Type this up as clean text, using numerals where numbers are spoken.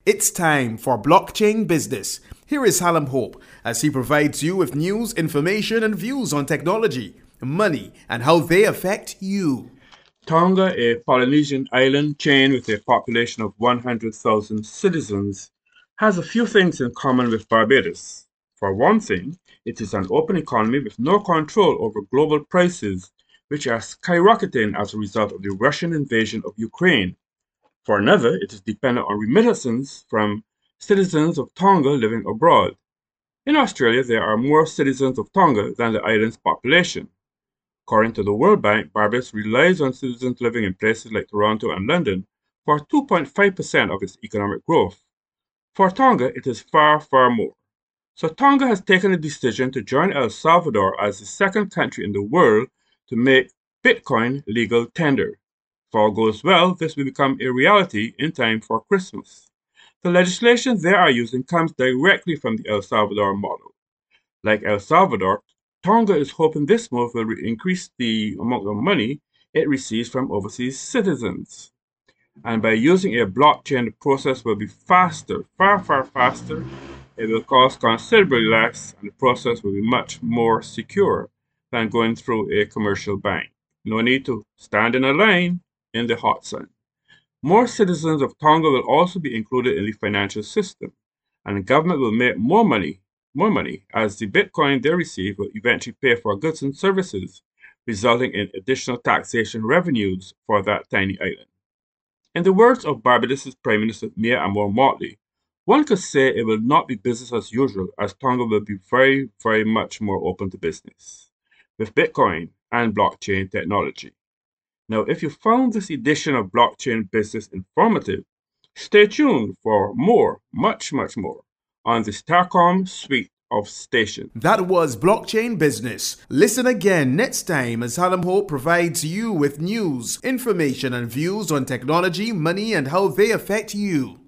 It's time for Blockchain Business. Here is Hallam Hope as he provides you with news, information, and views on technology, money, and how they affect you. Tonga, a Polynesian island chain with a population of 100,000 citizens, has a few things in common with Barbados. For one thing, it is an open economy with no control over global prices, which are skyrocketing as a result of the Russian invasion of Ukraine. For another, it is dependent on remittances from citizens of Tonga living abroad. In Australia, there are more citizens of Tonga than the island's population. According to the World Bank, Barbados relies on citizens living in places like Toronto and London for 2.5% of its economic growth. For Tonga, it is far, far more. So Tonga has taken a decision to join El Salvador as the second country in the world to make Bitcoin legal tender. If all goes well, this will become a reality in time for Christmas. The legislation they are using comes directly from the El Salvador model. Like El Salvador, Tonga is hoping this move will increase the amount of money it receives from overseas citizens. And by using a blockchain, the process will be faster, far, far faster. It will cost considerably less, and the process will be much more secure than going through a commercial bank. No need to stand in a line in the hot sun. More citizens of Tonga will also be included in the financial system, and the government will make more money as the Bitcoin they receive will eventually pay for goods and services, resulting in additional taxation revenues for that tiny island. In the words of Barbados' Prime Minister Mia Motley, one could say it will not be business as usual, as Tonga will be very, very much more open to business with Bitcoin and blockchain technology. Now, if you found this edition of Blockchain Business informative, stay tuned for more, much, much more, on the Starcom suite of stations. That was Blockchain Business. Listen again next time as Hallam Hope provides you with news, information, and views on technology, money, and how they affect you.